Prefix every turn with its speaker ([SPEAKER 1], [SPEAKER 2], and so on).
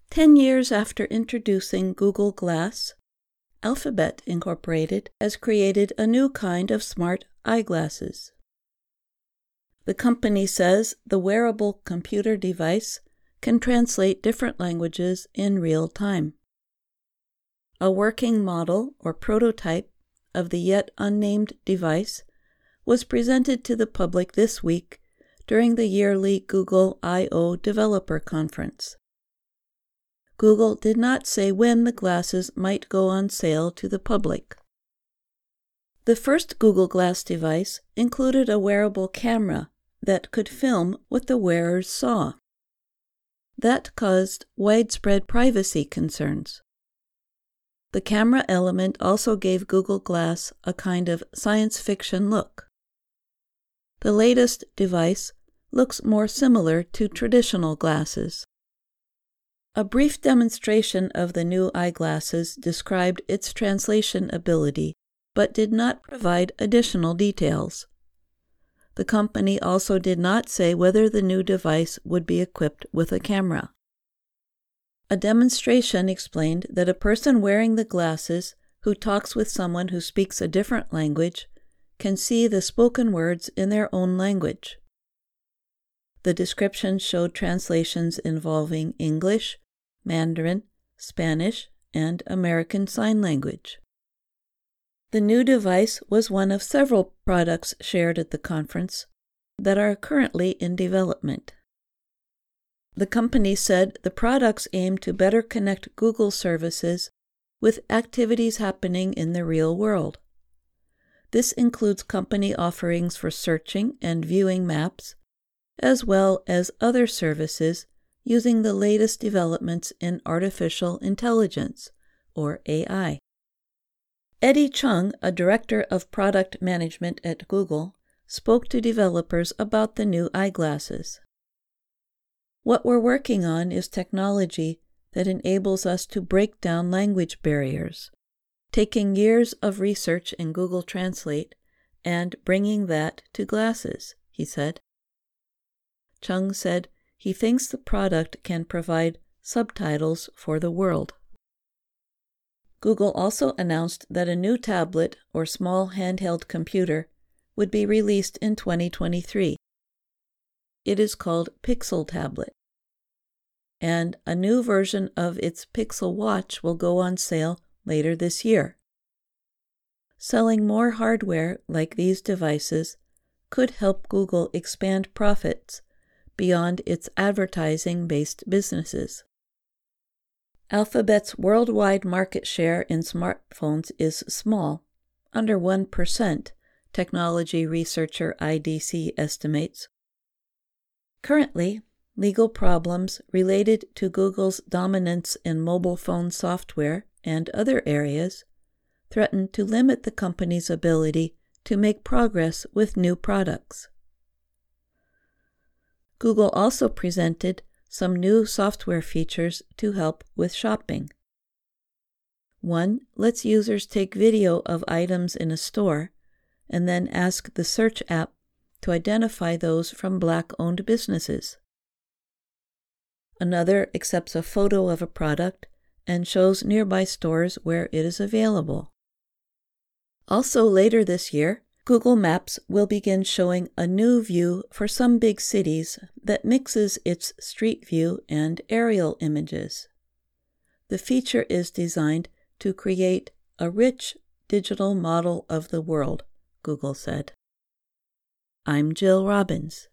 [SPEAKER 1] 10 years after introducing Google Glass, Alphabet Incorporated has created a new kind of smart eyeglasses. The company says the wearable computer device can translate different languages in real time. A working model or prototype of the yet unnamed device was presented to the public this week during the yearly Google I/O Developer Conference. Google did not say when the glasses might go on sale to the public. The first Google Glass device included a wearable camera that could film what the wearers saw. That caused widespread privacy concerns. The camera element also gave Google Glass a kind of science fiction look. The latest device looks more similar to traditional glasses. A brief demonstration of the new eyeglasses described its translation ability, but did not provide additional details. The company also did not say whether the new device would be equipped with a camera. A demonstration explained that a person wearing the glasses who talks with someone who speaks a different language can see the spoken words in their own language. The description showed translations involving English, Mandarin, Spanish, and American Sign Language. The new device was one of several products shared at the conference that are currently in development. The company said the products aim to better connect Google services with activities happening in the real world. This includes company offerings for searching and viewing maps, as well as other services using the latest developments in artificial intelligence, or AI. Eddie Chung, a director of product management at Google, spoke to developers about the new eyeglasses. What we're working on is technology that enables us to break down language barriers, taking years of research in Google Translate and bringing that to glasses, he said. Chung said he thinks the product can provide subtitles for the world. Google also announced that a new tablet or small handheld computer would be released in 2023. It is called Pixel Tablet. And a new version of its Pixel Watch will go on sale later this year. Selling more hardware like these devices could help Google expand profits beyond its advertising-based businesses. Alphabet's worldwide market share in smartphones is small, under 1%, technology researcher IDC estimates. Currently, legal problems related to Google's dominance in mobile phone software and other areas threaten to limit the company's ability to make progress with new products. Google also presented some new software features to help with shopping. One lets users take video of items in a store and then ask the search app to identify those from Black-owned businesses. Another accepts a photo of a product and shows nearby stores where it is available. Also later this year, Google Maps will begin showing a new view for some big cities that mixes its street view and aerial images. The feature is designed to create a rich digital model of the world, Google said. I'm Jill Robbins.